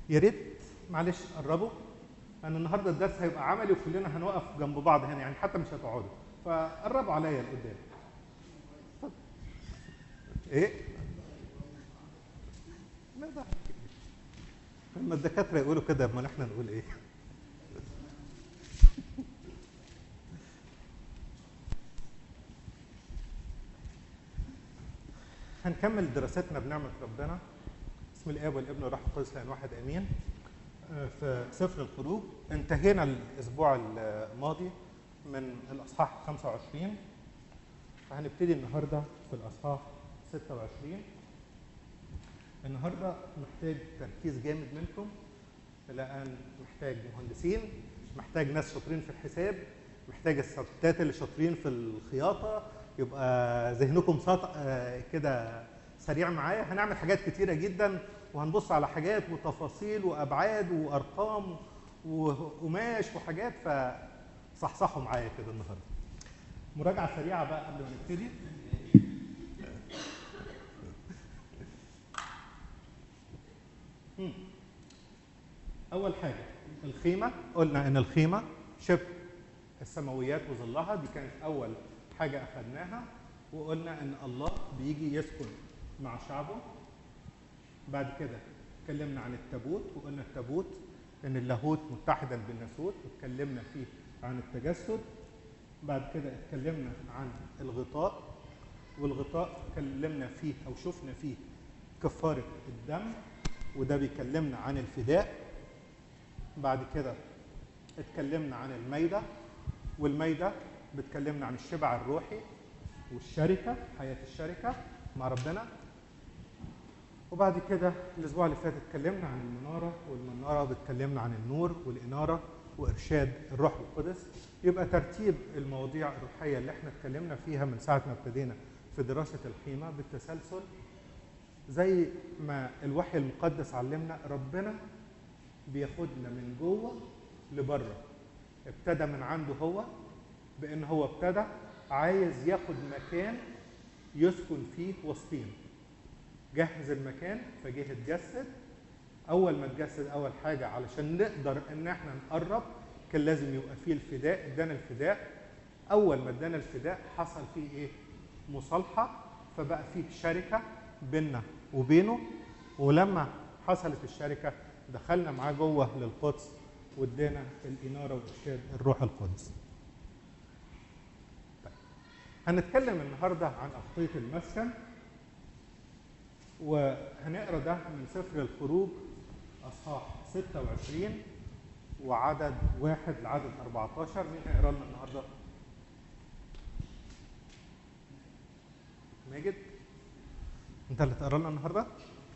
يا ريت معلش قربوا، لان النهارده الدرس هيبقى عملي وكلنا هنوقف جنب بعض هنا، يعني حتى مش هتقعدوا، فقربوا عليا لقدام. ايه؟ لا ده لما الدكاتره يقولوا كده امال احنا نقول ايه؟ هنكمل دراستنا بنعمه ربنا. بسم الاب والابن والروح القدس الان واحد امين. في سفر الخروج انتهينا الاسبوع الماضي من الاصحاح 25، فهنبتدي النهارده في الاصحاح 26. النهارده محتاج تركيز جامد منكم، لان محتاج مهندسين، محتاج ناس شاطرين في الحساب، محتاج الستات اللي شاطرين في الخياطه، يبقى ذهنكم كده سريع معايا. هنعمل حاجات كتيره جدا، وهنبص على حاجات وتفاصيل وابعاد وارقام وقماش وحاجات، فصحصحوا معايا كده النهارده. مراجعه سريعه بقى قبل ما نبتدي. اول حاجه الخيمه، قلنا ان الخيمه شبه السماويات وظلها، دي كانت اول حاجه اخذناها، وقلنا ان الله بيجي يسكن مع شعبه. بعد كده اتكلمنا عن التابوت، وقلنا التابوت ان اللاهوت متحدا بالناسوت، واتكلمنا فيه عن التجسد. بعد كده اتكلمنا عن الغطاء، والغطاء اتكلمنا فيه او شفنا فيه كفاره الدم، وده بيكلمنا عن الفداء. بعد كده اتكلمنا عن الميدة، والميدة بتكلمنا عن الشبع الروحي والشركة، حياة الشركة مع ربنا. وبعد كده الأسبوع اللي فات اتكلمنا عن المنارة، والمنارة بتكلمنا عن النور والإنارة وإرشاد الروح القدس. يبقى ترتيب المواضيع الروحية اللي احنا اتكلمنا فيها من ساعة ما ابتدينا في دراسة الخيمة بالتسلسل، زي ما الوحي المقدس علمنا. ربنا بياخدنا من جوه لبره، ابتدى من عنده هو، بان هو ابتدى عايز ياخد مكان يسكن فيه وسطينا. جهز المكان فجه اتجسد. اول ما اتجسد اول حاجه علشان نقدر ان احنا نقرب كان لازم يبقى فيه الفداء، ادانا الفداء. اول ما ادانا الفداء حصل فيه ايه؟ مصالحه، فبقى فيه شركه بيننا وبينه. ولما حصلت الشركه دخلنا معاه جوه للقدس، وادانا الاناره وارشاد الروح القدس. طيب. هنتكلم النهارده عن اخطيه المسكن، وهنقرا ده من سفر الخروج اصحاح 26 وعدد 1 لعدد 14. مين هيقرا لنا النهارده؟ ماجد، انت اللي تقرا لنا النهارده؟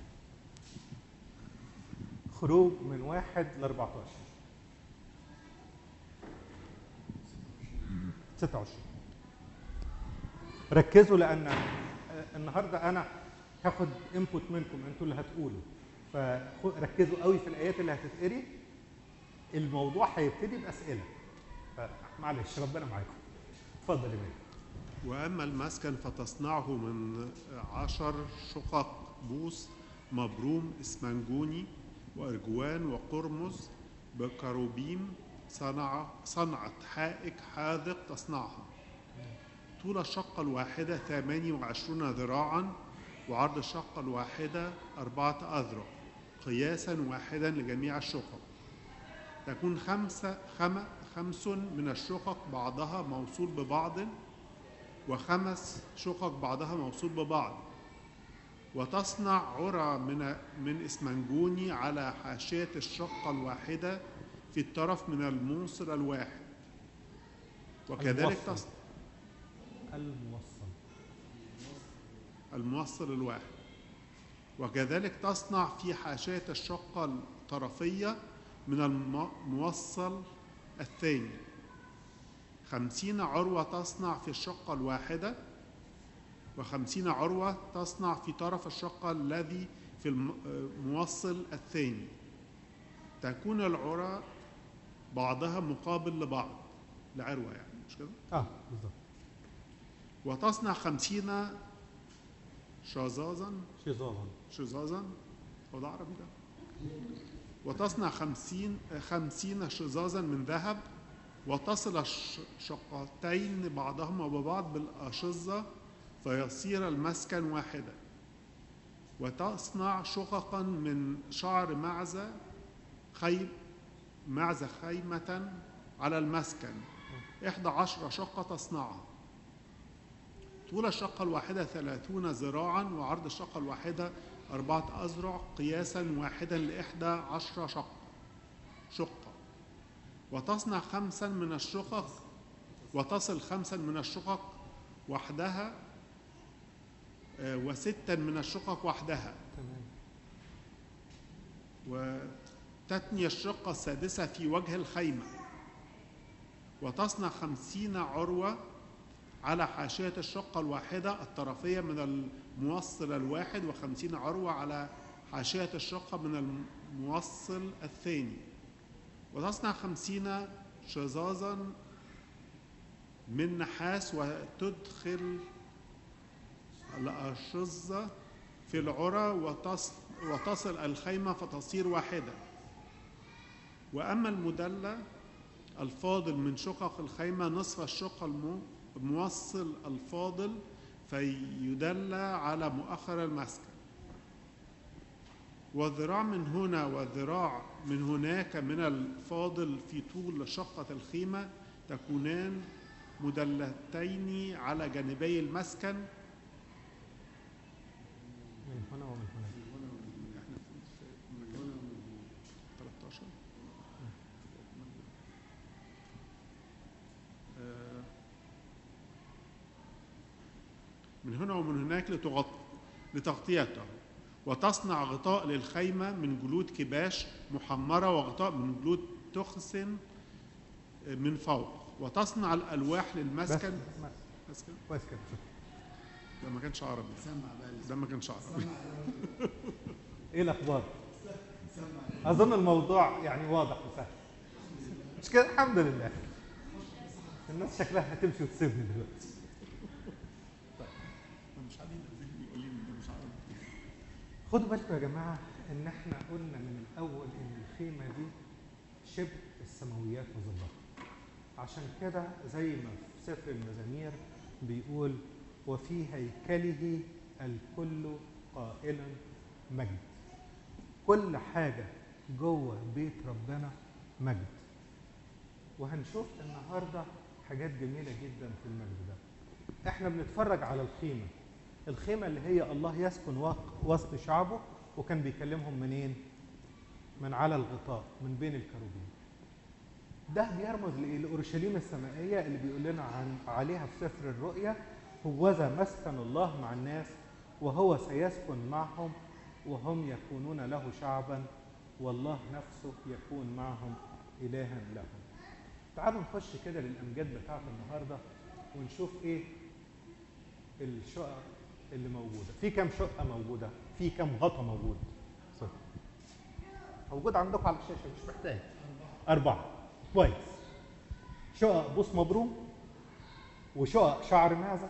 خروج من 1 ل 14 26. ركزوا، لان النهارده انا هاخد انبوت منكم، انتوا اللي هتقولوا، فركزوا قوي في الايات اللي هتتقري. الموضوع هيبتدي باسئله، فمعلش ربنا معاكم. اتفضل يا ماجد. وأما المسكن فتصنعه من 10 شقق بوس مبروم اسمنجوني وأرجوان وقرمز بكروبيم، صنعت حائك حاذق تصنعها. طول الشقة الواحدة 28 ذراعا، وعرض الشقة الواحدة 4 أذرع، قياسا واحدا لجميع الشقق. تكون خمس من الشقق بعضها موصول ببعض، و5 شقق بعضها موصول ببعض. وتصنع عرى من اسمنجوني على حاشية الشقة الواحدة في الطرف من الموصل الواحد. وكذلك الموصل الواحد. وكذلك تصنع في حاشية الشقة الطرفية من الموصل الثاني 50 عروة تصنع في الشقة الواحدة، و50 عروة تصنع في طرف الشقة الذي في الموصل الثاني. تكون العرى بعضها مقابل لبعض، العروة يعني، مش كده؟ بالظبط. وتصنع 50 شظاظا، شظاظا هو ده عربي ده؟ وتصنع 50 شظاظا من ذهب، وتصل الشقتين بعضهما ببعض بالأشظة فيصير المسكن واحدا. وتصنع شققا من شعر معزة خيمة على المسكن، 11 شقة تصنعها. طول الشقة الواحدة 30 ذراعا، وعرض الشقة الواحدة 4 أذرع، قياسا واحدا ل11 شقة. وتصنع 5 من الشقق، وتصل 5 من الشقق وحدها، و6 من الشقق وحدها. وتتني الشقة السادسة في وجه الخيمة. وتصنع 50 عروة على حاشية الشقة الواحدة الطرفية من الموصل الواحد، و50 عروة على حاشية الشقة من الموصل الثاني. وتصنع 50 شظاظا من نحاس، وتدخل الأشظة في العرى، وتصل الخيمة فتصير واحدة. وأما المدلة الفاضل من شقق الخيمة نصف الشقة الموصل الفاضل، فيدلى على مؤخر المسكن. وذراع من هنا وذراع من هناك من الفاضل في طول شقة الخيمة تكونان مدلتين على جانبي المسكن. من هنا ومن هنا. احنا من هنا ومن 13. من هنا ومن هناك لتغطيته. وتصنع غطاء للخيمة من جلود كباش محمرة، وغطاء من جلود تخس من فوق. وتصنع الألواح للمسكن. بس كده. ده ما كانش عربي. ده ما كانش عربي. ايه الاخبار؟ اظن الموضوع يعني واضح وسهل. مش كده؟ الحمد لله. الناس شكلها هتمشي وتسيبني دلوقتي. مش عارف يقول لي مش عربي. خدوا بالكم يا جماعه ان احنا قلنا من الاول ان الخيمه دي شبه السماويات وظلها. عشان كده زي ما في سفر المزامير بيقول: وفي هيكله الكل قائلا مجد. كل حاجة جوه بيت ربنا مجد. وهنشوف النهاردة حاجات جميلة جدا في المجد ده. احنا بنتفرج على الخيمة اللي هي الله يسكن وسط شعبه، وكان بيكلمهم منين؟ من على الغطاء من بين الكروبين. ده بيرمز لأورشليم السمائية اللي بيقول لنا عليها في سفر الرؤيا: هوذا مسكن الله مع الناس، وهو سيسكن معهم، وهم يكونون له شعبا، والله نفسه يكون معهم إلها لهم. تعالوا نخش كده للأمجاد بتاعت النهارده ونشوف ايه الشقق اللي موجودة. في كام شقة موجودة؟ في كام غطا موجود؟ صفر. موجود عندكم على الشاشة، مش محتاج. 4. كويس. شقق بوص مبروم، وشقق شعر معزة،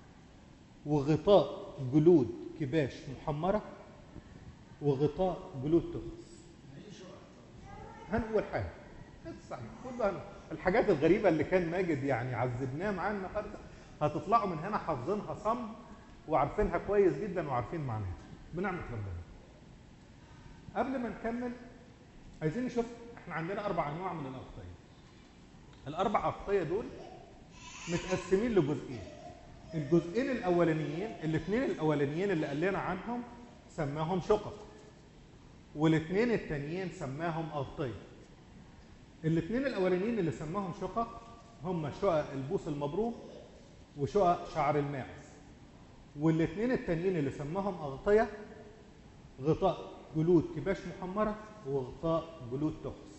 وغطاء جلود كباش محمرة، وغطاء جلود تخس. هنقول حاجة صحيح. كل الحاجات الغريبة اللي كان ماجد يعني عذبناه معاه النهارده هتطلعوا من هنا حافظينها صم وعارفينها كويس جدا وعارفين معناها بنعمة ربنا. قبل ما نكمل عايزين نشوف احنا عندنا 4 انواع من الأغطية. ال4 أغطية دول متقسمين لجزئين. الجزئين الأولانيين، الاثنين الأولانيين اللي قال لنا عنهم سماهم شقق، والاثنين التانيين سماهم أغطية. الاثنين الأولانيين اللي سماهم شقق هم شقق البوص المبروم وشقق شعر الماعز، والاثنين التانيين اللي سماهم أغطية غطاء جلود كباش محمرة وغطاء جلود تخس.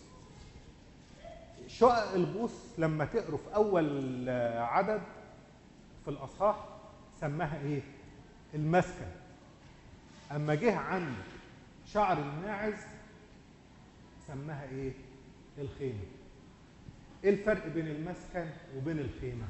شقق البوص لما تقروا في أول عدد في الأصحاح سماها إيه؟ المسكن. أما جه عند شعر الماعز سماها إيه؟ الخيمة. إيه الفرق بين المسكن وبين الخيمة؟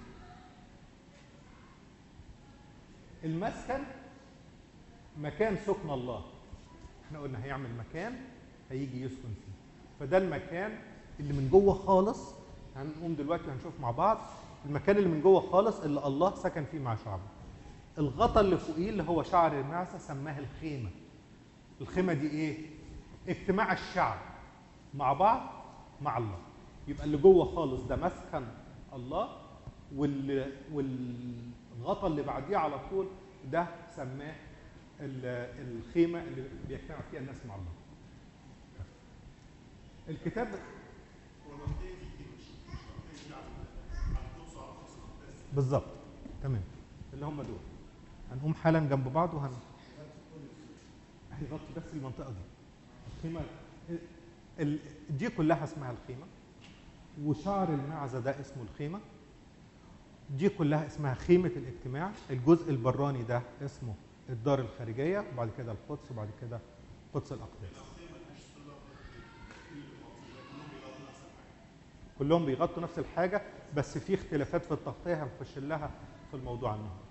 المسكن مكان سكن الله. احنا قلنا هيعمل مكان هيجي يسكن فيه. فده المكان اللي من جوه خالص، هنقوم دلوقتي هنشوف مع بعض المكان اللي من جوه خالص اللي الله سكن فيه مع شعبه. الغطا اللي فوقيه اللي هو شعر المعزه سماه الخيمه. الخيمه دي ايه؟ اجتماع الشعب مع بعض مع الله. يبقى اللي جوه خالص ده مسكن الله، والغطا اللي بعديه على طول ده سماه الخيمه اللي بيجتمع فيها الناس مع الله. الكتاب بالظبط تمام، اللي هم دول هنقوم حالا جنب بعض هيغطي بس المنطقه دي. الخيمه دي كلها اسمها الخيمه، وشعر المعزه ده اسمه الخيمه. دي كلها اسمها خيمه الاجتماع. الجزء البراني ده اسمه الدار الخارجيه، وبعد كده القدس، وبعد كده قدس الاقداس. كلهم بيغطوا نفس الحاجه، بس في اختلافات في التغطيه هنخش لها في الموضوع النهارده.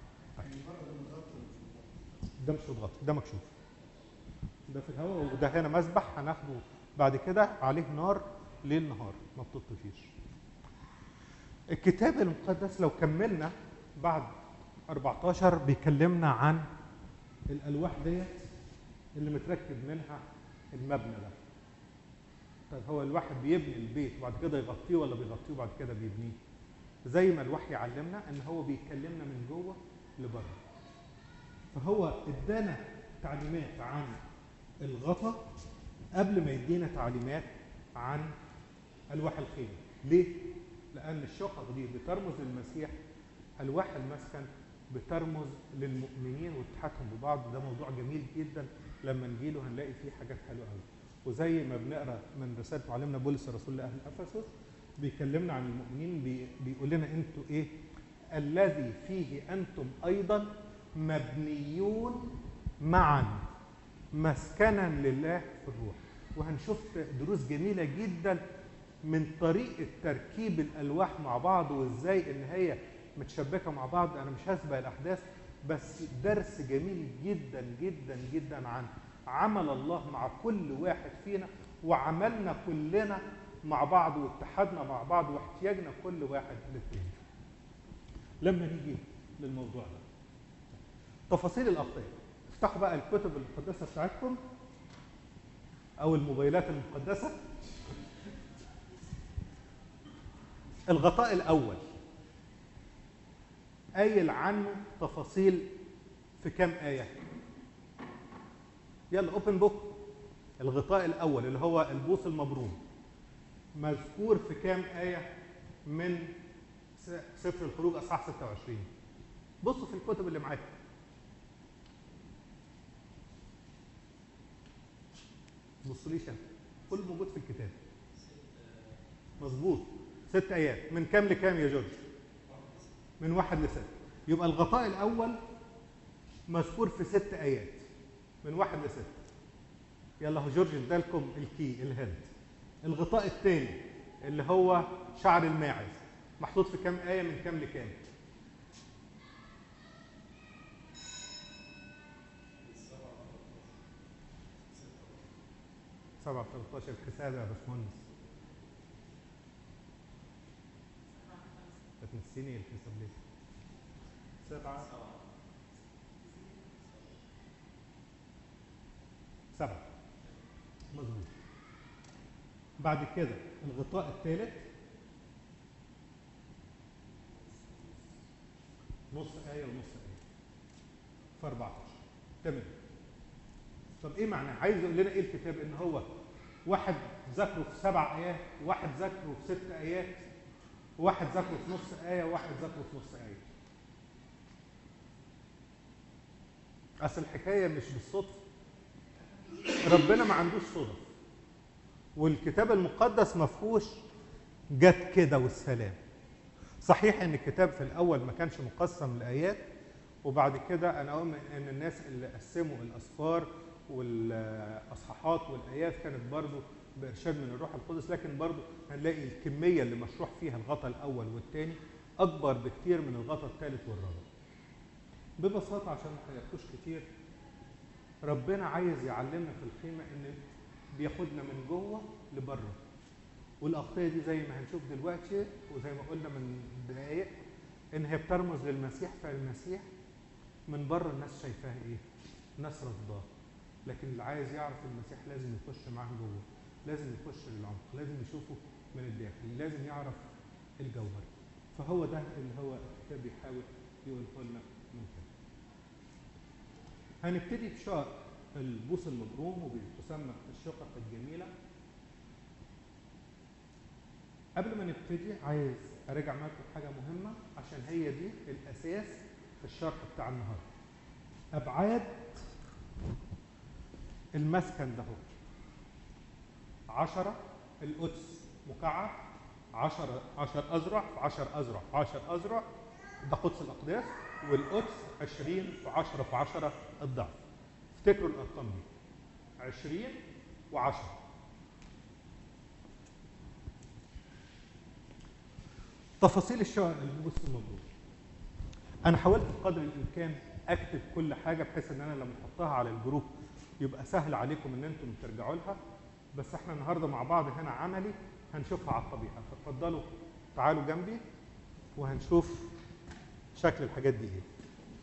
ده مش متغطي، ده مكشوف، ده في الهواء، وده هنا مسبح هناخده بعد كده عليه نار ليل نهار ما بتطفيش. الكتاب المقدس لو كملنا بعد 14 بيكلمنا عن الالواح ديت اللي متركب منها المبنى ده. طيب هو الواحد بيبني البيت وبعد كده يغطيه ولا بيغطيه وبعد كده بيبنيه؟ زي ما الوحي علمنا ان هو بيكلمنا من جوه لبره. فهو ادانا تعليمات عن الغطا قبل ما يدينا تعليمات عن الواح الخيمه. ليه؟ لان الشقق دي بترمز للمسيح، الواح المسكن بترمز للمؤمنين واتحادهم ببعض. ده موضوع جميل جدا، لما نجيله هنلاقي فيه حاجات حلوه قوي. وزي ما بنقرا من رساله معلمنا بولس الرسول لاهل افسس بيكلمنا عن المؤمنين، بيقول لنا انتوا ايه؟ الذي فيه انتم ايضا مبنيون معا مسكنا لله في الروح. وهنشوف دروس جميله جدا من طريقه تركيب الالواح مع بعض، وازاي ان هي متشبكه مع بعض. انا مش هسبق الاحداث، بس درس جميل جدا جدا جدا عن عمل الله مع كل واحد فينا، وعملنا كلنا مع بعض، واتحدنا مع بعض، واحتياجنا كل واحد للتاني. لما نيجي للموضوع ده تفاصيل الاغطيه، افتحوا بقى الكتب المقدسه بتاعتكم او الموبايلات المقدسه. الغطاء الاول قايل عنه تفاصيل في كام ايه؟ يلا اوبن بوك. الغطاء الاول اللي هو البوص المبروم مذكور في كام ايه من سفر الخروج اصحاح 26؟ بصوا في الكتب اللي معاكم. بصوليش انا، كله موجود في الكتاب. مظبوط، 6 ايات. من كام لكام يا جورج؟ من 1 ل 6. يبقى الغطاء الاول مذكور في 6 ايات من 1 ل 6. يلا هو جورج ادالكم الكي الهند. الغطاء الثاني اللي هو شعر الماعز محطوط في كام ايه من كام لكام؟ 7 13. كسادة يا باشمهندس، هتنسيني الحساب ليه؟ 7 مظبوط. بعد كده الغطاء الثالث نص آية ونص آية في 14. تمام. طب ايه معناه؟ عايز يقول لنا ايه الكتاب؟ ان هو واحد ذكره في 7 آيات، وواحد ذكره في 6 آيات، وواحد ذكره في نص آية، وواحد ذكره في نص آية. اصل الحكاية مش بالصدفة، ربنا ما عندوش صدف، والكتاب المقدس ما فيهوش جت كده والسلام. صحيح ان الكتاب في الاول ما كانش مقسم لايات، وبعد كده انا اؤمن ان الناس اللي قسموا الاسفار والاصحاحات والايات كانت برضو بارشاد من الروح القدس، لكن برضو هنلاقي الكميه اللي مشروح فيها الغطاء الاول والثاني اكبر بكتير من الغطاء الثالث والرابع. ببساطه عشان ما حيرتوش كتير، ربنا عايز يعلمنا في الخيمه ان بياخدنا من جوه لبره. والاغطيه دي زي ما هنشوف دلوقتي وزي ما قلنا من دقائق ان هي بترمز للمسيح، فالمسيح من بره الناس شايفاه ايه؟ ناس رافضاه. لكن اللي عايز يعرف المسيح لازم يخش معاه جوه، لازم يخش للعمق، لازم يشوفه من الداخل، لازم يعرف الجوهر. فهو ده اللي هو الكتاب بيحاول يقوله لنا من كده. هنبتدي بشق البوص المبروم وبتسمى الشقق الجميله. قبل ما نبتدي عايز اراجع معاكم حاجه مهمه عشان هي دي الاساس في الشرح بتاع النهارده. ابعاد المسكن ده هو 10 القدس مكعب 10 اذرع في 10 اذرع في 10 اذرع، ده قدس الاقداس، والقدس 20 في 10 في 10 الضعف. افتكروا الارقام دي 20 و10. تفاصيل الشقق البوص المبروم. انا حاولت بقدر الامكان اكتب كل حاجه بحيث ان انا لما احطها على الجروب يبقى سهل عليكم ان انتم ترجعوا لها، بس احنا النهارده مع بعض هنا عملي هنشوفها على الطبيعه. فاتفضلوا تعالوا جنبي وهنشوف شكل الحاجات دي ايه.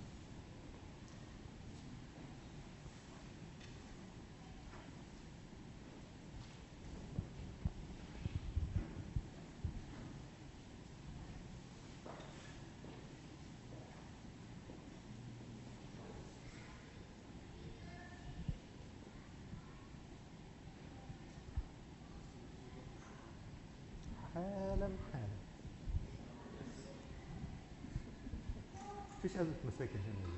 حالا مفيش أزمة مساكن هنا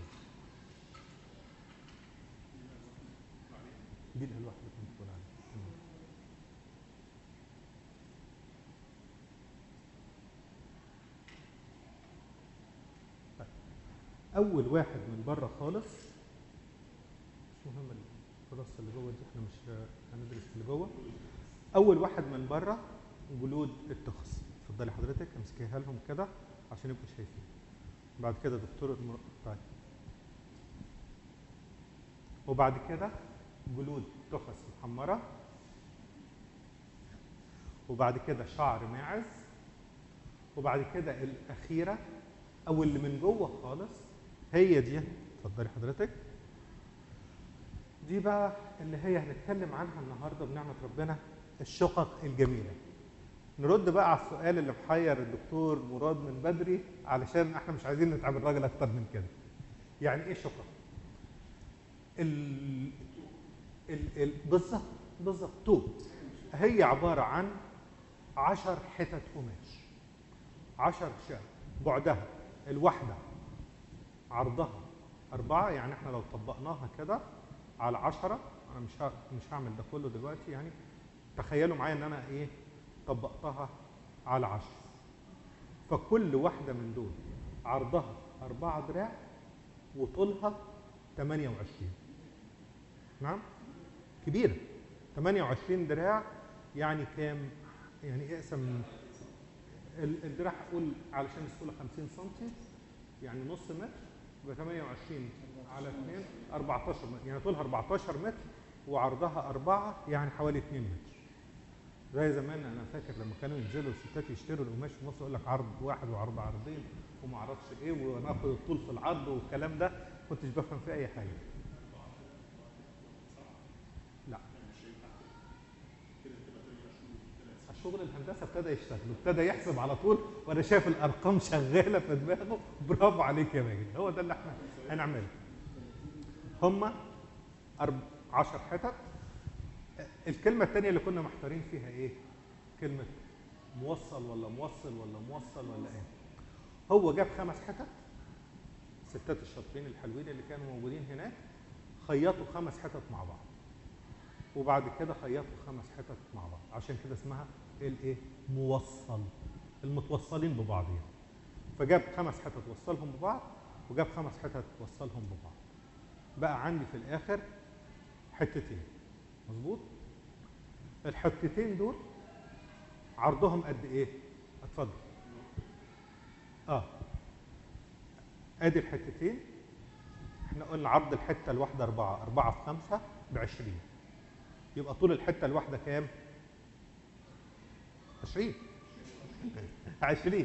دي الألواح اللي كنت بقول عليها. طيب. أول واحد من بره خالص، مش مهم الكراسة اللي جوه دي، احنا مش هندرس اللي جوه. أول واحد من بره جلود التخس. اتفضلي حضرتك امسكيها لهم كده عشان يبقوا شايفين. بعد كده دكتور طيب. وبعد كده جلود تخس محمرة، وبعد كده شعر ماعز، وبعد كده الأخيرة أو اللي من جوه خالص هي دي. اتفضلي حضرتك. دي بقى اللي هي هنتكلم عنها النهارده بنعمة ربنا، الشقق الجميلة. نرد بقى على السؤال اللي محير الدكتور مراد من بدري، علشان احنا مش عايزين نتعب الراجل اكتر من كده. يعني ايه شقق؟ بالظبط طوب. هي عباره عن 10 حتت قماش، 10 شقق، بعدها الواحده عرضها 4، يعني احنا لو طبقناها كده على 10، انا مش هعمل ده كله دلوقتي، يعني تخيلوا معايا ان انا ايه طبقتها على 10، فكل واحده من دول عرضها 4 دراع وطولها 28. نعم كبيره. 28 دراع يعني كام؟ يعني اقسم الدراع، اقول علشان السهوله 50 سم، يعني نص متر، يبقى 28 على 2 14 متر، يعني طولها 14 متر وعرضها 4، يعني حوالي 2 متر. زي زمان انا فاكر لما كانوا ينزلوا الستات يشتروا القماش في مصر يقول لك عرض واحد وعرض عرضين وما اعرفش ايه، وناخد الطول في العرض والكلام ده، كنتش بفهم فيه اي حاجه. لا الشغل الهندسه ابتدى يشتغل وابتدى يحسب على طول، وانا شايف الارقام شغاله في دماغه. برافو عليك يا ماجد، هو ده اللي احنا هنعمله. هم 10 حتت. الكلمه الثانيه اللي كنا محتارين فيها ايه؟ كلمه موصل ولا موصل ولا موصل ولا ايه؟ هو جاب 5 حتت، الستات الشاطرين الحلوين اللي كانوا موجودين هناك خيطوا 5 حتت مع بعض، وبعد كده خيطوا 5 حتت مع بعض، عشان كده اسمها الايه؟ موصل، المتوصلين ببعض يعني. فجاب 5 حتت وصلهم ببعض، وجاب 5 حتت وصلهم ببعض. بقى عندي في الاخر حتتين، مظبوط؟ الحتتين دول عرضهم قد ايه؟ اتفضل. ادي الحتتين. احنا قلنا عرض الحته الواحده 4 في 5 ب20. يبقى طول الحته الواحده كام؟ 20. 20.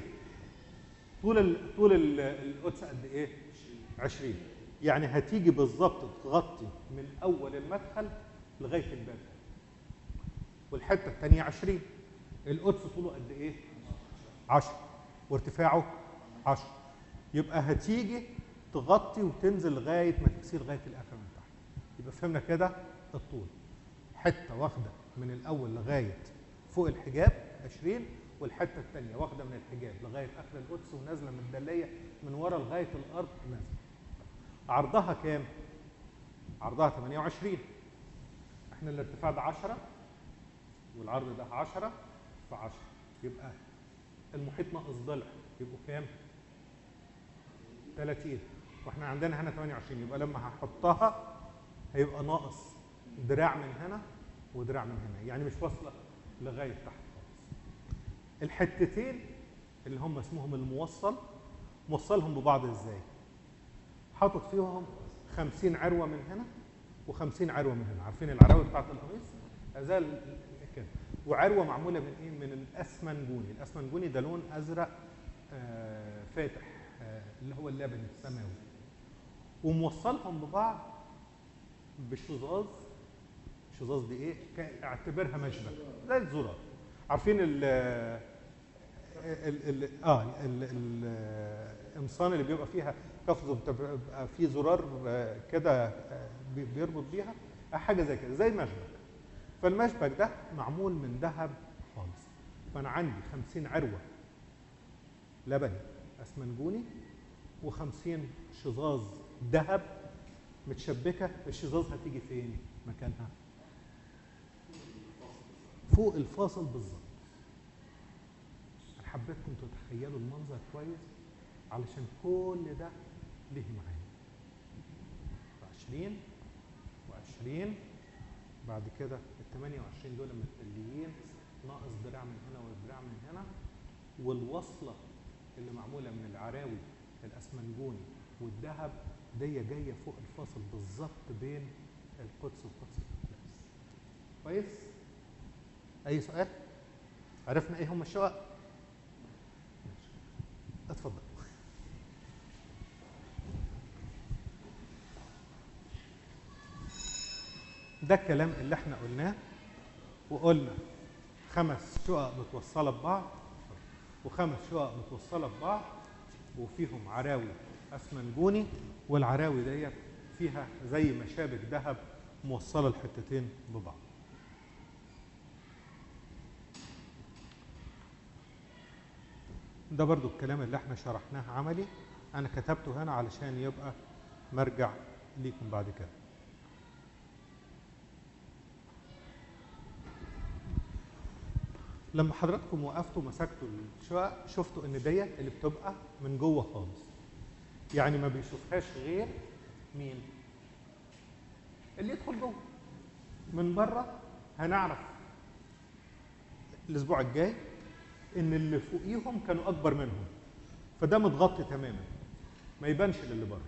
طول القدس قد ايه؟ 20. يعني هتيجي بالظبط تغطي من اول المدخل لغايه الباب، والحته الثانيه 20. القدس طوله قد ايه؟ 10 وارتفاعه 10. يبقى هتيجي تغطي وتنزل لغايه ما تكسير لغايه الاخر من تحت. يبقى فهمنا كده الطول، حته واخده من الاول لغايه فوق الحجاب 20، والحته الثانيه واخده من الحجاب لغايه اخر القدس ونازله من الدليه من ورا لغايه الارض نازله. عرضها كام؟ عرضها 28. احنا الارتفاع ده 10 والعرض ده 10 في 10، يبقى المحيط ناقص ضلع يبقوا كام؟ 30. واحنا عندنا هنا 28، يبقى لما هحطها هيبقى ناقص دراع من هنا ودراع من هنا، يعني مش واصله لغايه تحت خالص. الحتتين اللي هم اسمهم الموصل، موصلهم ببعض ازاي؟ حاطط فيهم 50 عروه من هنا و50 عروه من هنا، عارفين العراوي بتاعت القميص؟ ازال كده. وعروه معموله من ايه؟ من الاسمنجوني. الاسمنجوني ده لون ازرق فاتح، اللي هو اللبني السماوي. وموصلهم ببعض بشظاظ. الشظاظ دي ايه؟ اعتبرها مشبك زي الزرار. عارفين القمصان اللي بيبقى فيها قفز وبتبقى فيه زرار كده بيربط بيها، حاجه زي كده زي مشبك. فالمشبك ده معمول من ذهب خالص. فانا عندي 50 عروه لبني اسمنجوني و50 شظاظ ذهب متشبكه. الشظاظ هتيجي فين مكانها؟ فوق الفاصل بالظبط. انا حبيتكم تتخيلوا المنظر كويس علشان كل ده ليه معايا. 20 و20 بعد كده ال 28 دول متقليين ناقص دراع من هنا ودراع من هنا، والوصله اللي معموله من العراوي الاسمنجوني والذهب دي جايه فوق الفاصل بالظبط بين القدس والقدس الاقداس. كويس؟ اي سؤال؟ عرفنا ايه هم الشقق؟ اتفضل. ده الكلام اللي احنا قلناه، وقلنا 5 شقق متوصله ببعض و5 شقق متوصله ببعض وفيهم عراوي اسمنجوني، والعراوي ديت فيها زي مشابك ذهب موصله الحتتين ببعض. ده برضو الكلام اللي احنا شرحناه عملي، انا كتبته هنا علشان يبقى مرجع ليكم بعد كده. لما حضراتكم وقفتوا مسكتوا الشقق شفتوا ان ديت اللي بتبقى من جوه خالص، يعني ما بيشوفهاش غير مين؟ اللي يدخل جوه. من بره هنعرف الاسبوع الجاي ان اللي فوقيهم كانوا اكبر منهم، فده متغطي تماما ما يبانش للي بره.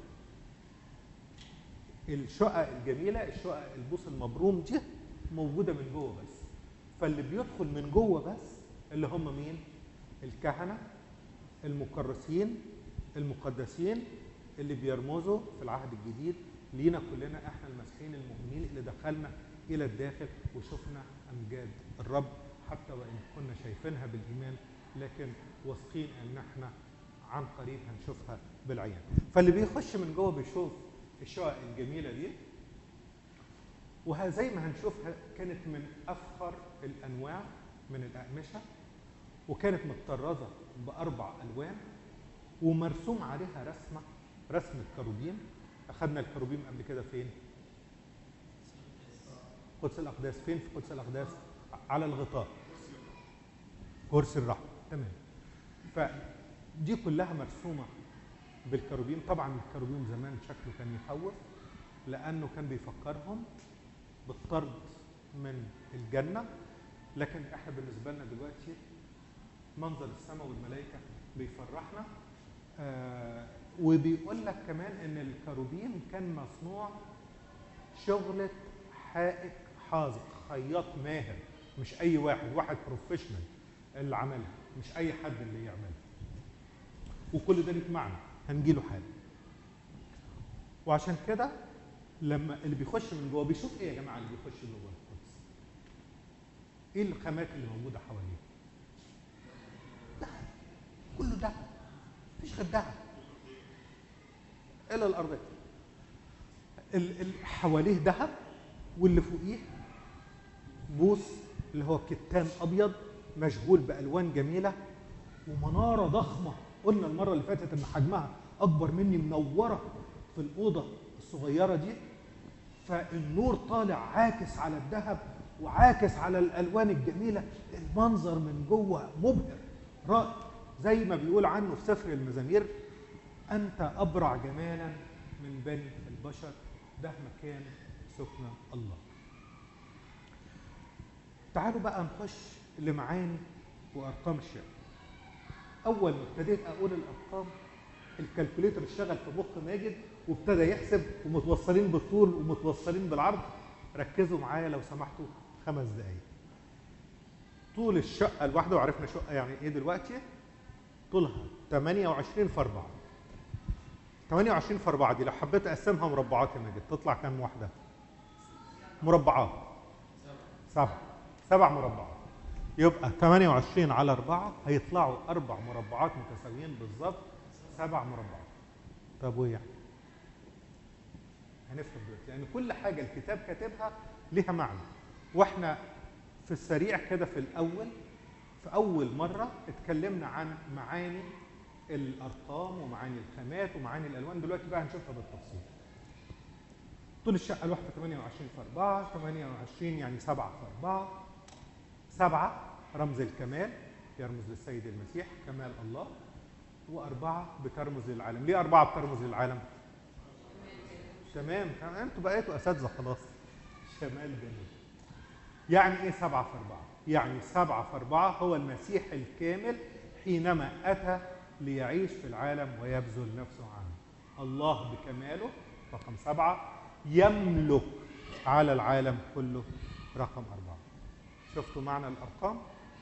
الشقق الجميله، الشقق البوص المبروم دي موجوده من جوه بس، فاللي بيدخل من جوه بس اللي هم مين؟ الكهنه المكرسين المقدسين اللي بيرمزوا في العهد الجديد لينا كلنا احنا المسيحيين المؤمنين اللي دخلنا الى الداخل وشفنا امجاد الرب، حتى وان كنا شايفينها بالايمان لكن واثقين ان احنا عن قريب هنشوفها بالعيان. فاللي بيخش من جوه بيشوف الشقق الجميله دي، وزي ما هنشوفها كانت من افخر الانواع من الاقمشه، وكانت متطرزه باربع الوان ومرسوم عليها رسم الكروبيم. اخذنا الكروبيم قبل كده فين؟ قدس الاقداس. فين في قدس الاقداس؟ على الغطاء، كرسي الرحمه. تمام. فدي كلها مرسومه بالكروبيم. طبعا الكروبيم زمان شكله كان يخوف لانه كان بيفكرهم بالطرد من الجنه، لكن احنا بالنسبه لنا دلوقتي منظر السماء والملائكه بيفرحنا. وبيقول لك كمان ان الكروبيم كان مصنوع شغله حائك حاذق. خياط ماهر، مش اي واحد بروفيشنال اللي عملها، مش اي حد اللي يعملها. وكل ده ليه معنى هنجيله حاجه. وعشان كده لما اللي بيخش من جوه بيشوف ايه يا جماعه؟ اللي بيخش من جوه القدس ايه الخامات اللي موجوده حواليه؟ دهب، كله دهب، مفيش غير دهب الا الارضيه. حواليه دهب، واللي فوقيه بوص اللي هو كتان ابيض مشغول بالوان جميله، ومناره ضخمه قلنا المره اللي فاتت ان حجمها اكبر مني، منوره في الاوضه الصغيره دي، فالنور طالع عاكس على الذهب وعاكس على الالوان الجميله. المنظر من جوه مبهر رائع، زي ما بيقول عنه في سفر المزامير: انت ابرع جمالا من بني البشر، ده مكان سكن الله. تعالوا بقى نخش لمعاني وارقام الشعر. اول ما ابتديت اقول الارقام الكالكوليتر اشتغل في مخ ماجد وابتدى يحسب، ومتوصلين بالطول ومتوصلين بالعرض. ركزوا معايا لو سمحتوا 5 دقايق. طول الشقه الواحده، وعرفنا شقه يعني ايه دلوقتي، طولها 28 في 4. 28 في 4 دي لو حبيت اقسمها مربعات يا ماجد تطلع كام واحده؟ مربعات 7 مربعات. يبقى 28 على 4 هيطلعوا 4 مربعات متساويين بالظبط، 7 مربعات. طب وايه يعني؟ هنفهم دلوقتي، لان كل حاجه الكتاب كاتبها ليها معنى. واحنا في السريع كده في اول مره اتكلمنا عن معاني الارقام ومعاني الخامات ومعاني الالوان. دلوقتي بقى هنشوفها بالتفصيل. طول الشقه الواحده 28 في 4، 28 يعني 7 في 4. 7 رمز الكمال، يرمز للسيد المسيح كمال الله، و4 بترمز للعالم. ليه 4 بترمز للعالم؟ تمام، انتوا بقيتوا اساتذه خلاص. شمال جنوب. يعني ايه 7 في 4؟ يعني 7 في 4 هو المسيح الكامل حينما اتى ليعيش في العالم ويبذل نفسه عنه. الله بكماله رقم 7، يملك على العالم كله رقم 4. شفتوا معنى الارقام؟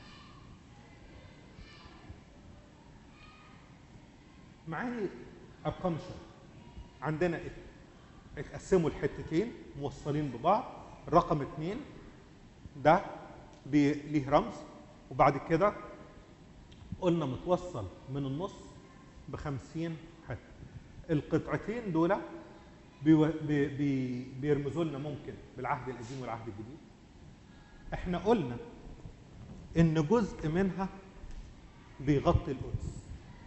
معاني ارقام الشر عندنا اتقسموا لحتتين موصلين ببعض. رقم 2 ده ليه رمز، وبعد كده قلنا متوصل من النص ب50 حته. القطعتين دول بيرمزوا لنا ممكن بالعهد القديم والعهد الجديد. احنا قلنا ان جزء منها بيغطي القدس،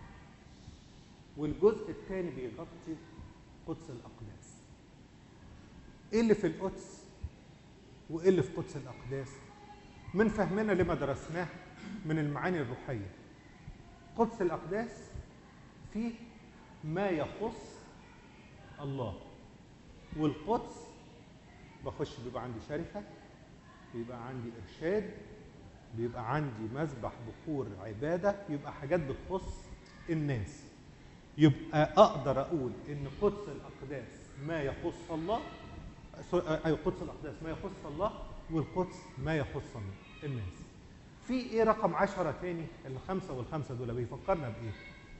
والجزء الثاني بيغطي قدس الاقداس. ايه اللي في القدس وايه اللي في قدس الاقداس؟ من فهمنا لما درسناه من المعاني الروحيه. قدس الاقداس فيه ما يخص الله، والقدس بخش بيبقى عندي شركه، بيبقى عندي ارشاد، بيبقى عندي مذبح بخور عباده، يبقى حاجات بتخص الناس. يبقى اقدر اقول ان قدس الاقداس ما يخص الله، اي قدس الاقداس ما يخص الله، والقدس ما يخص الناس. في ايه رقم 10 تاني؟ الخمسه والخمسه دول بيفكرنا بايه؟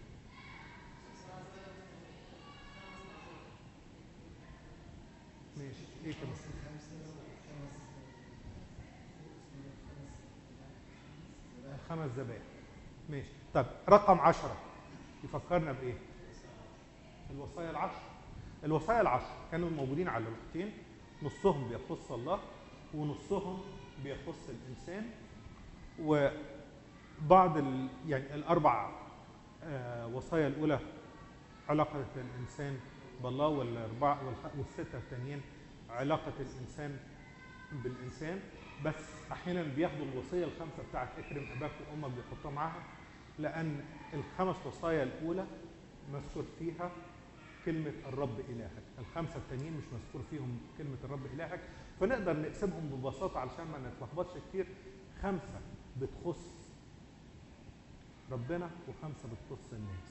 ماشي، ايه كمان؟ الخمس ذبائح. ماشي. طب رقم 10 يفكرنا بايه؟ الوصايا العشر. الوصايا العشر كانوا موجودين على لوحتين، نصهم بيخص الله ونصهم بيخص الانسان. وبعض يعني الاربع وصايا الاولى علاقه الانسان بالله، والاربعه والسته الثانيين علاقه الانسان بالانسان. بس احيانا بياخدوا الوصيه الخمسه بتاعت اكرم اباك وامك بيحطوها معاها، لان الخمس وصايا الاولى مذكور فيها كلمه الرب الهك، الخمسه التانيين مش مذكور فيهم كلمه الرب الهك. فنقدر نقسمهم ببساطه علشان ما نتلخبطش كتير. 5 بتخص ربنا و5 بتخص الناس.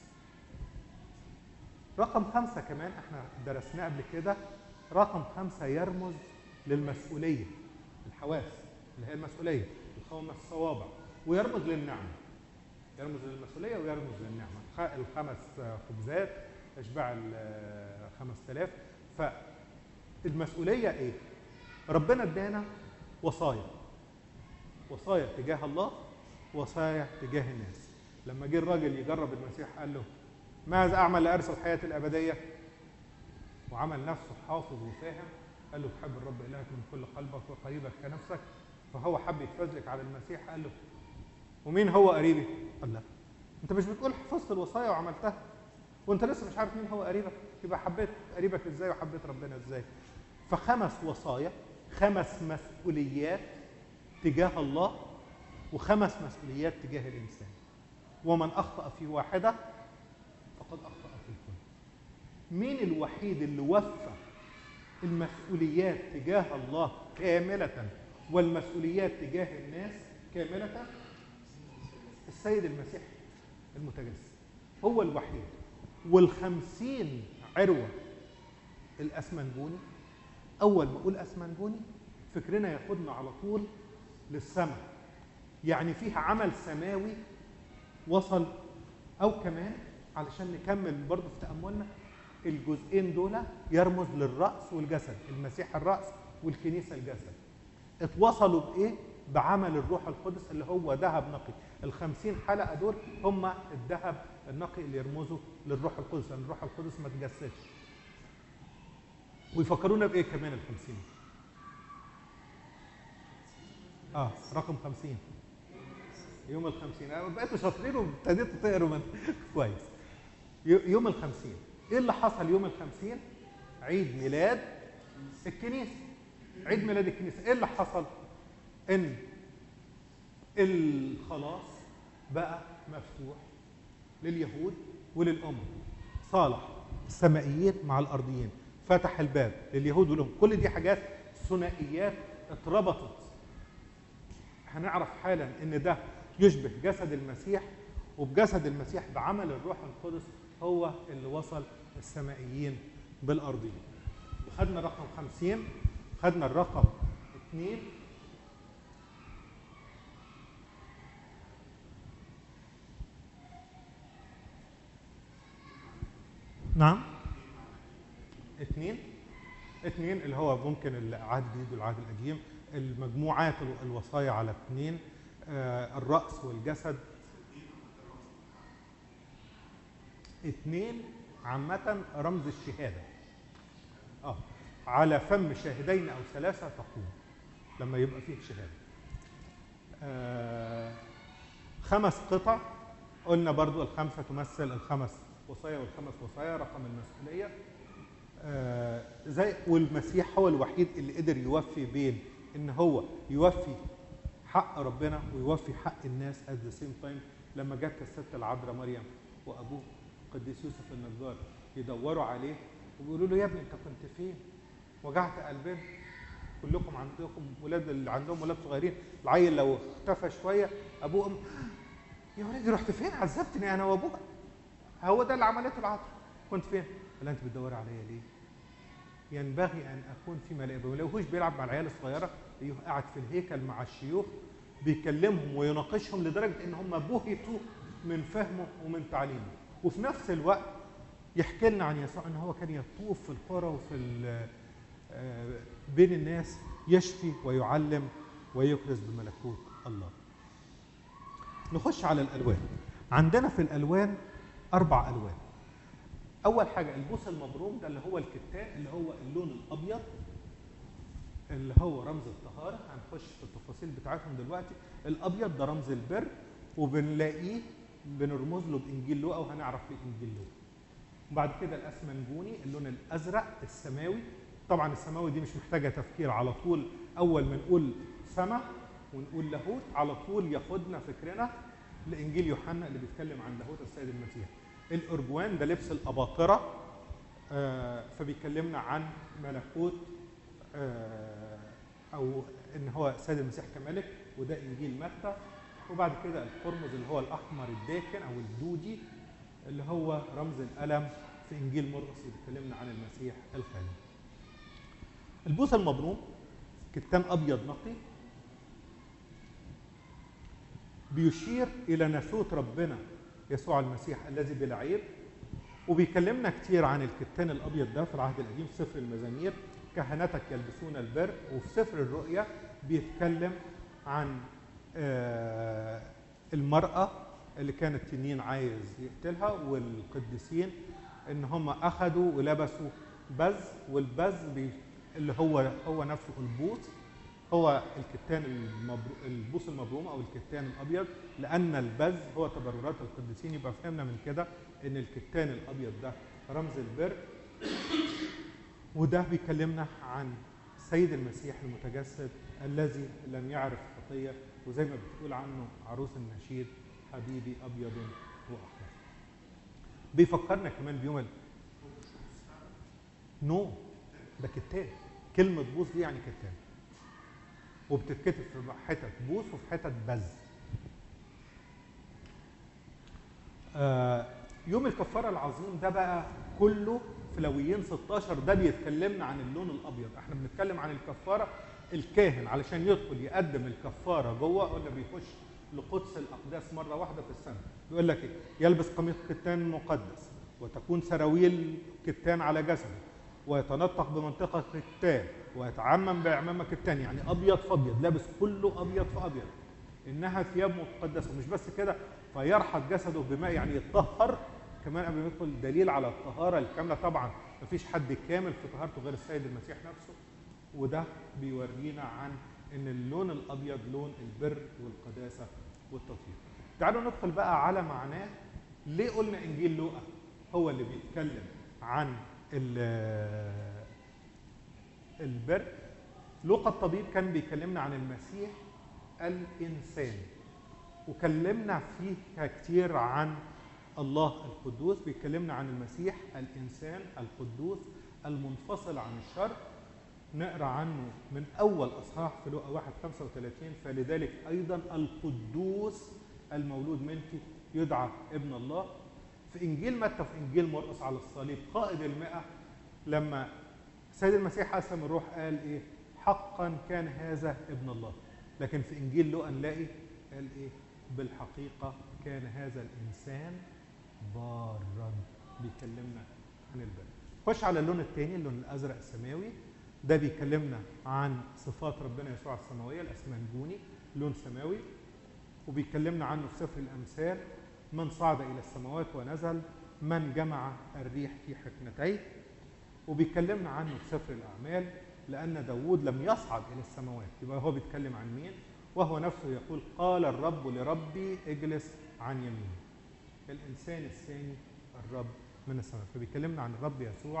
رقم 5 كمان احنا درسناه قبل كده. رقم 5 يرمز للمسؤوليه. الحواس اللي هي المسؤوليه، الخمس صوابع، ويرمز للنعمه. يرمز للمسؤوليه ويرمز للنعمه. الخمس خبزات اشباع ال 5000. فالمسؤوليه ايه؟ ربنا ادانا وصايا تجاه الله، وصايا تجاه الناس. لما جه الراجل يجرب المسيح قال له ماذا اعمل لارث الحياه الابديه؟ وعمل نفسه حافظ وفاهم. قال له تحب الرب الهك من كل قلبك وقريبك كنفسك. فهو حب يتفزلك على المسيح، قال له ومين هو قريبي؟ قال لا، انت مش بتقول حفظت الوصايا وعملتها وانت لسه مش عارف مين هو قريبك؟ يبقى حبيت قريبك ازاي وحبيت ربنا ازاي؟ فخمس وصايا، خمس مسؤوليات تجاه الله، وخمس مسؤوليات تجاه الانسان. ومن اخطا في واحده فقد اخطا في الكل. مين الوحيد اللي وفى المسؤوليات تجاه الله كامله والمسؤوليات تجاه الناس كامله؟ السيد المسيح المتجسد هو الوحيد. وال50 عروة الأسمنجوني، أول ما أقول أسمنجوني فكرنا ياخدنا على طول للسماء، يعني فيها عمل سماوي وصل. أو كمان علشان نكمل برضه في تأملنا، الجزئين دول يرمز للرأس والجسد، المسيح الرأس والكنيسة الجسد. اتوصلوا بإيه؟ بعمل الروح القدس اللي هو ذهب نقي. ال50 حلقة دول هم الذهب النقي اللي يرمزوا للروح القدس، لأن الروح القدس ما تجسدش. ويفكرونا بإيه كمان ال50؟ رقم 50 يوم ال50. أنا بقيتوا شاطرين وابتديتوا تقروا من كويس. يوم ال50 إيه اللي حصل يوم ال50؟ عيد ميلاد الكنيسة. عيد ميلاد الكنيسة إيه اللي حصل؟ إن الخلاص بقى مفتوح لليهود وللأمم. صالح السمائيين مع الأرضيين، فتح الباب لليهود والأمم. كل دي حاجات ثنائيات اتربطت. هنعرف حالا إن ده يشبه جسد المسيح، وبجسد المسيح بعمل الروح القدس هو اللي وصل السمائيين بالأرضيين. خدنا رقم 50، خدنا الرقم 2. نعم 2 اللي هو ممكن العهد الجديد والعهد القديم، المجموعات الوصايا على 2. الرأس والجسد 2 عامة رمز الشهادة. على فم شاهدين أو ثلاثة تقوم لما يبقى فيه شهادة. 5 قطع قلنا برضو ال5 تمثل ال5 وصايا، وال5 وصايا رقم المسؤولية. زي والمسيح هو الوحيد اللي قدر يوفي بين ان هو يوفي حق ربنا ويوفي حق الناس at the same time. لما جت الست العذراء مريم وابوه القديس يوسف النجار يدوروا عليه ويقولوا له يا ابني انت كنت فين؟ وجعت قلبنا، كلكم عندكم ولاد اللي عندهم ولاد صغيرين، العيل لو اختفى شويه ابوه يا ولدي رحت فين؟ عذبتني انا وابوك. هو ده اللي عملته العذراء. كنت فين؟ قال انت بتدوري عليا ليه؟ ينبغي ان اكون في ملائكه. ما لقوهوش بيلعب مع العيال الصغيره، لقوه قاعد في الهيكل مع الشيوخ بيكلمهم ويناقشهم لدرجه ان هم بهتوا من فهمه ومن تعليمه. وفي نفس الوقت يحكي لنا عن يسوع ان هو كان يطوف في القرى وفي بين الناس يشفي ويعلم ويكرز بملكوت الله. نخش على الالوان. عندنا في الالوان 4 الوان. اول حاجه البوس المبروم، ده اللي هو الكتان، اللي هو اللون الابيض اللي هو رمز الطهاره. هنخش في التفاصيل بتاعتهم دلوقتي. الابيض ده رمز البر، وبنلاقيه بنرمز له بانجيل لوقا، وهنعرف ليه انجيل لوقا. وبعد كده الاسمنجوني اللون الازرق السماوي. طبعا السماوي دي مش محتاجه تفكير، على طول اول ما نقول سما ونقول لاهوت على طول ياخدنا فكرنا لانجيل يوحنا اللي بيتكلم عن لاهوت السيد المسيح. الارجوان ده لبس الاباطره، فبيكلمنا عن ملكوت او ان هو السيد المسيح كملك، وده انجيل متى. وبعد كده القرمز اللي هو الاحمر الداكن او الدودي اللي هو رمز الالم في انجيل مرقس اللي بيكلمنا عن المسيح الخالد. البوس المبروم كتان ابيض نقي بيشير الى ناسوت ربنا يسوع المسيح الذي بلا عيب. وبيكلمنا كتير عن الكتان الابيض ده في العهد القديم في سفر المزامير، كهنتك يلبسون البر. وفي سفر الرؤيا بيتكلم عن المرأة اللي كان التنين عايز يقتلها، والقديسين ان هم اخذوا ولبسوا بز، والبز اللي هو نفسه البوص، هو الكتان البوص المبروم او الكتان الابيض، لان البز هو تبررات القديسين. يبقى فهمنا من كده ان الكتان الابيض ده رمز البر. وده بيكلمنا عن السيد المسيح المتجسد الذي لم يعرف خطيه، وزي ما بتقول عنه عروس النشيد حبيبي ابيض واحمر. بيفكرنا كمان بيوم ده كتان. كلمه بوص دي يعني كتان، وبتتكتب في حتت بوص وفي حتت بز. يوم الكفاره العظيم ده بقى كله في لويين 16 ده بيتكلمنا عن اللون الابيض. احنا بنتكلم عن الكفاره، الكاهن علشان يدخل يقدم الكفاره جوه قلنا بيخش لقدس الاقداس مره واحده في السنه. بيقول لك ايه؟ يلبس قميص كتان مقدس، وتكون سراويل كتان على جسده، ويتنطق بمنطقه كتان، ويتعمم بعمامه كتان. يعني ابيض في ابيض، لابس كله ابيض في ابيض. انها ثياب مقدسه. مش بس كده، فيرحض جسده بماء، يعني يتطهر كمان قبل ما يدخل، دليل على الطهاره الكامله. طبعا مفيش حد كامل في طهارته غير السيد المسيح نفسه. وده بيورينا عن ان اللون الابيض لون البر والقداسه والتطهير. تعالوا ندخل بقى على معناه. ليه قلنا انجيل لوقا هو اللي بيتكلم عن البر؟ لوقا الطبيب كان بيكلمنا عن المسيح الانسان، وكلمنا فيه كتير عن الله القدوس. بيكلمنا عن المسيح الانسان القدوس المنفصل عن الشر. نقرا عنه من اول اصحاح في لوقا 1:35. فلذلك ايضا القدوس المولود منك يدعى ابن الله. في انجيل متى وفي انجيل مرقس على الصليب قائد المئة لما السيد المسيح قسم الروح قال ايه؟ حقا كان هذا ابن الله. لكن في انجيل لوقا نلاقي قال ايه؟ بالحقيقه كان هذا الانسان بارا. بيكلمنا عن البر. خش على اللون الثاني، اللون الازرق السماوي. ده بيكلمنا عن صفات ربنا يسوع السماويه، الاسمنجوني، لون سماوي. وبيكلمنا عنه في سفر الامثال: من صعد الى السماوات ونزل، من جمع الريح في حكمتيه. وبيكلمنا عنه في سفر الاعمال: لان داوود لم يصعد الى السماوات. يبقى هو بيتكلم عن مين؟ وهو نفسه يقول: قال الرب لربي اجلس عن يميني. الانسان الثاني الرب من السماء. فبيكلمنا عن الرب يسوع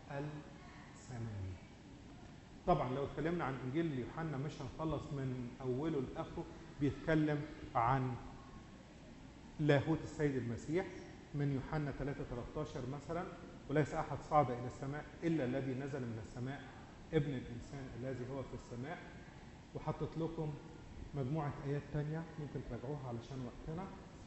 السماوي. طبعا لو اتكلمنا عن انجيل يوحنا مش هنخلص من اوله لاخره. بيتكلم عن لاهوت السيد المسيح من يوحنا 3:13 مثلا: وليس احد صعد الى السماء الا الذي نزل من السماء، ابن الانسان الذي هو في السماء. وحطت لكم مجموعه ايات ثانيه ممكن تراجعوها علشان وقتنا.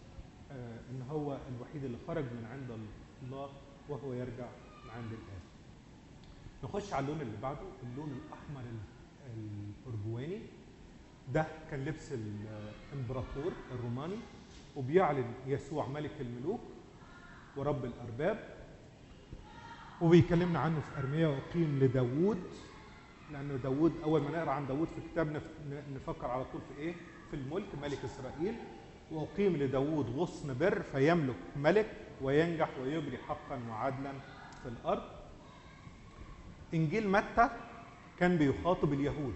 ان هو الوحيد اللي خرج من عند الله وهو يرجع من عند الآب. نخش على اللون اللي بعده، اللون الاحمر الارجواني. ده كان لبس الامبراطور الروماني، وبيعلن يسوع ملك الملوك ورب الارباب. وبيكلمنا عنه في ارميا: اقيم لداوود. لان داوود اول ما نقرا عن داوود في الكتاب نفكر على طول في ايه؟ في الملك، ملك اسرائيل. واقيم لداوود غصن بر فيملك ملك وينجح ويجري حقا وعدلا في الارض. انجيل متى كان بيخاطب اليهود،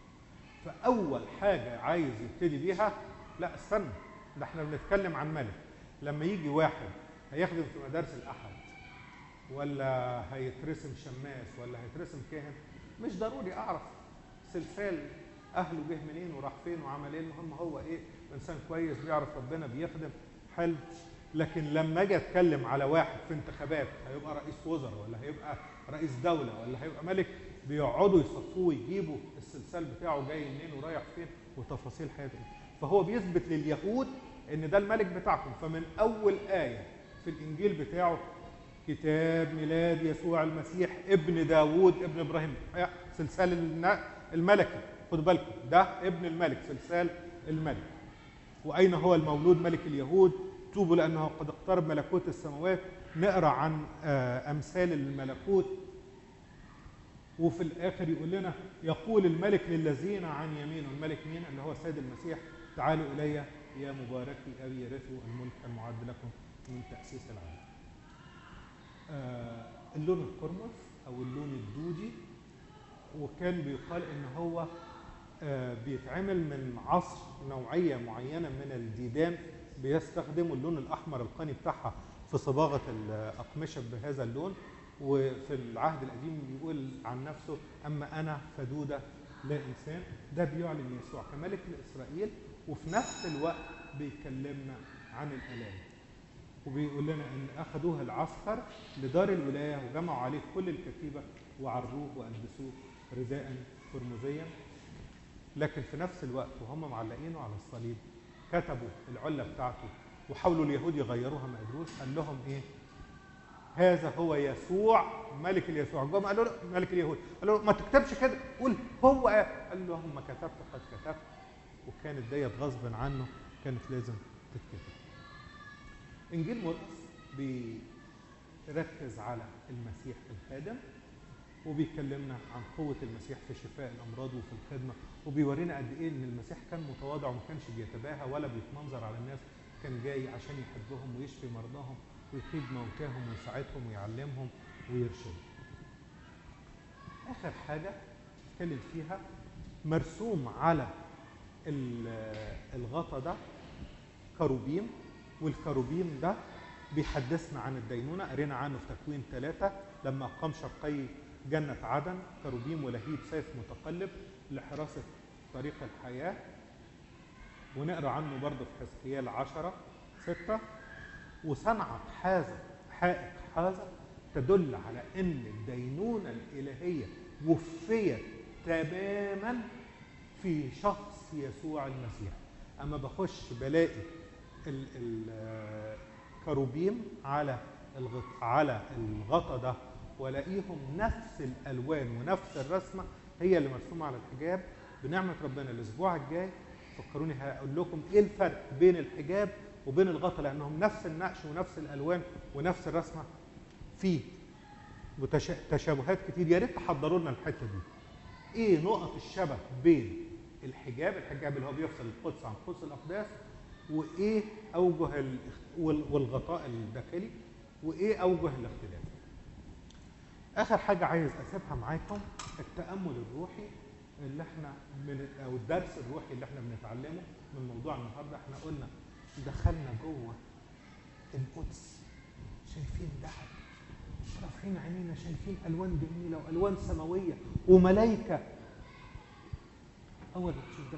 فاول حاجه عايز يبتدي بيها: لا استنى، ده احنا بنتكلم عن ملك. لما يجي واحد هيخدم في مدارس الاحد، ولا هيترسم شماس، ولا هيترسم كاهن، مش ضروري اعرف سلسال اهله جه منين وراح فين وعمل ايه. المهم هو ايه؟ انسان كويس بيعرف ربنا بيخدم حلو. لكن لما اجي اتكلم على واحد في انتخابات هيبقى رئيس وزراء، ولا هيبقى رئيس دوله، ولا هيبقى ملك، بيقعدوا يصفوه ويجيبوا السلسال بتاعه جاي منين ورايح فين وتفاصيل حياته. فهو بيثبت لليهود ان ده الملك بتاعكم. فمن اول ايه في الانجيل بتاعه: كتاب ميلاد يسوع المسيح ابن داوود ابن ابراهيم. سلسال الملكي، خدوا بالكم ده ابن الملك، سلسال الملك. واين هو المولود ملك اليهود؟ توبوا لانه قد اقترب ملكوت السماوات. نقرا عن امثال الملكوت، وفي الاخر يقول لنا يقول الملك للذين عن يمينه، الملك مين؟ اللي هو السيد المسيح، تعالوا الي يا مباركي ابي يرثوا الملك المعد لكم من تاسيس العالم. اللون القرمز او اللون الدودي، وكان بيقال ان هو بيتعمل من عصر نوعيه معينه من الديدان، بيستخدموا اللون الاحمر القني بتاعها في صباغه الاقمشه بهذا اللون. وفي العهد القديم بيقول عن نفسه اما انا فدوده لا انسان. ده بيعلن يسوع كملك لاسرائيل، وفي نفس الوقت بيكلمنا عن الالام، وبيقول لنا ان اخذوه العسكر لدار الولايه وجمعوا عليه كل الكتيبه وعروه والبسوه رداء قرمزيا. لكن في نفس الوقت وهم معلقينه على الصليب كتبوا العله بتاعته وحاولوا اليهود يغيروها ما قدروش. قال لهم ايه؟ هذا هو يسوع ملك اليسوع. جم قالوا له ملك اليهود، قالوا له ما تكتبش كده، قول هو قال لهم ما كتبت قد كتبت. وكانت ديت غصبا عنه كانت لازم تتكتب. انجيل مرقس بيركز على المسيح الخادم، وبيكلمنا عن قوة المسيح في شفاء الأمراض وفي الخدمة، وبيورينا قد إيه إن المسيح كان متواضع وما كانش بيتباهى ولا بيتمنظر على الناس، كان جاي عشان يحبهم ويشفي مرضاهم ويقيد موتاهم ويساعدهم ويعلمهم ويرشدهم. آخر حاجة اتكلم فيها مرسوم على الغطا ده كروبيم، والكروبيم ده بيحدثنا عن الدينونة. قرينا عنه في تكوين 3 لما أقام شرقي جنة عدن كروبيم ولهيب سيف متقلب لحراسة طريق الحياة. ونقرأ عنه برضه في حزقيال 10:6. وصنعت حائق حازة تدل على أن الدينونة الإلهية وفيت تماما في شخص يسوع المسيح. أما بخش بلاقي الكروبيم على الغطا ده، ولاقيهم نفس الالوان ونفس الرسمه هي اللي مرسومه على الحجاب. بنعمه ربنا الاسبوع الجاي فكروني هقول لكم ايه الفرق بين الحجاب وبين الغطا، لانهم نفس النقش ونفس الالوان ونفس الرسمه، في تشابهات كتير. يا ريت تحضروا لنا الحته دي، ايه نقط الشبه بين الحجاب اللي هو بيفصل القدس عن قدس الاقداس، وايه اوجه والغطاء الداخلي، وايه اوجه الاختلاف. اخر حاجه عايز اسيبها معاكم التامل الروحي اللي احنا او الدرس الروحي اللي احنا بنتعلمه من موضوع النهارده. احنا قلنا دخلنا جوه القدس شايفين ذهب، رافعين عينينا شايفين الوان جميله والوان سماويه وملائكه. اول ما تشوف ده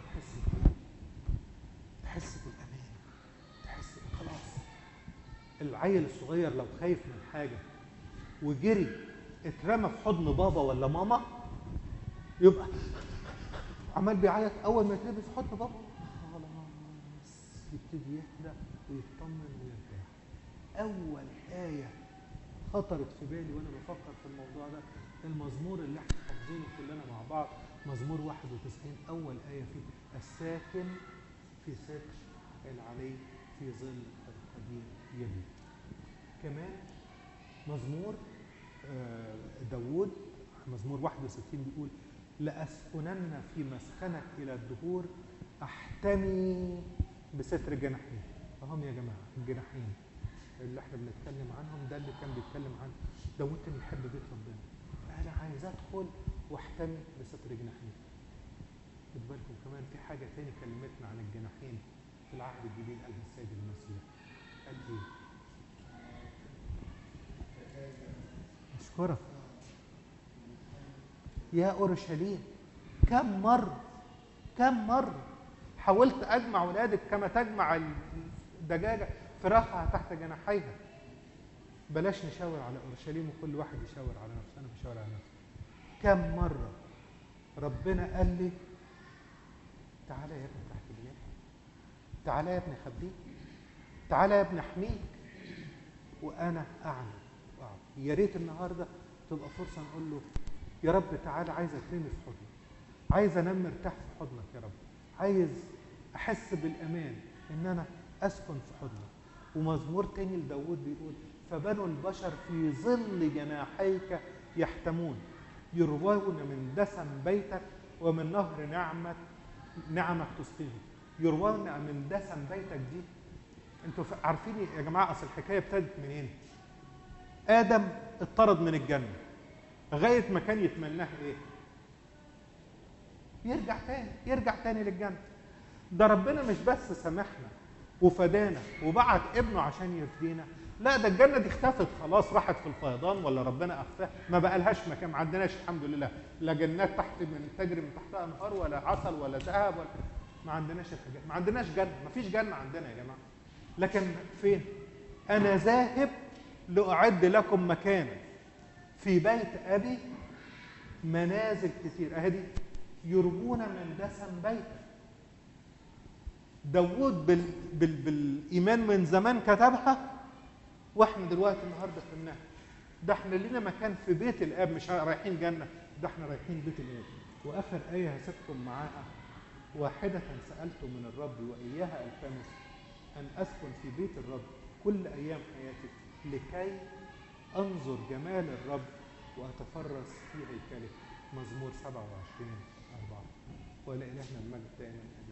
تحس بالامان، تحس خلاص. العيل الصغير لو خايف من حاجه وجري اترمى في حضن بابا ولا ماما يبقى عمال بيعيط، اول ما يترمي في حضن بابا خلاص يبتدي يهدى ويطمن ويرتاح. اول ايه خطرت في بالي وانا بفكر في الموضوع ده المزمور اللي احنا حافظينه كلنا مع بعض، مزمور 91. اول ايه فيه الساكن في ستر العلي في ظل القدير يبيت. كمان مزمور داوود مزمور 61 بيقول لأسكنن في مسكنك إلى الدهور أحتمي بستر جناحين. فهم يا جماعة الجناحين اللي احنا بنتكلم عنهم ده اللي كان بيتكلم عن داوود كان بيحب بيت ربنا. أنا عايز أدخل وأحتمي بستر جناحين. خد بالكم كمان في حاجة تاني كلمتنا عن الجناحين في العهد الجديد قالها السيد المسيح. قال إيه؟ أشكرك يا أورشليم. كم مرة حاولت أجمع ولادك كما تجمع الدجاجة فراخها تحت جناحيها. بلاش نشاور على أورشليم وكل واحد يشاور على نفسه، أنا بشاور على نفسي. كم مرة ربنا قال لي تعالى يا ابني تحت جناحي، تعالى يا ابني خبيك، تعالى يا ابني احميك وأنا أعلم وأعلم. يا ريت النهارده تبقى فرصة نقول له يا رب تعالى عايز اترمي في حضنك، عايز انام مرتاح في حضنك يا رب، عايز احس بالامان ان انا اسكن في حضنك. ومزمور تاني لداود بيقول فبنو البشر في ظل جناحيك يحتمون، يروون من دسم بيتك ومن نهر نعمك تسقيهم. يروون من دسم بيتك دي، انتوا عارفين يا جماعه اصل الحكايه ابتدت منين؟ ادم اتطرد من الجنه لغايه ما كان يتمناه ايه؟ يرجع تاني للجنه. ده ربنا مش بس سامحنا وفدانا وبعت ابنه عشان يفدينا، لا ده الجنه دي اختفت خلاص، راحت في الفيضان ولا ربنا اخفاها، ما بقالهاش مكان، ما عندناش الحمد لله لا جنات تحت من تجري من تحتها انهار ولا عسل ولا ذهب ولا، ما عندناش الحاجات، ما عندناش جنه، ما فيش جنه عندنا يا جماعه. لكن فين؟ انا ذاهب لاعد لكم مكانا، في بيت ابي منازل كتير، اهي دي يرمون من دسم بيتك. داوود بالايمان من زمان كتبها، واحنا دلوقتي النهارده فهمناها. ده احنا لينا مكان في بيت الاب، مش رايحين جنه، ده احنا رايحين بيت الاب. واخر ايه هسيبكم معاها، واحده سالت من الرب واياها التمس ان اسكن في بيت الرب كل ايام حياتي لكي انظر جمال الرب واتفرس في هيكله. مزمور 27:4. ولإلهنا المجد دائما.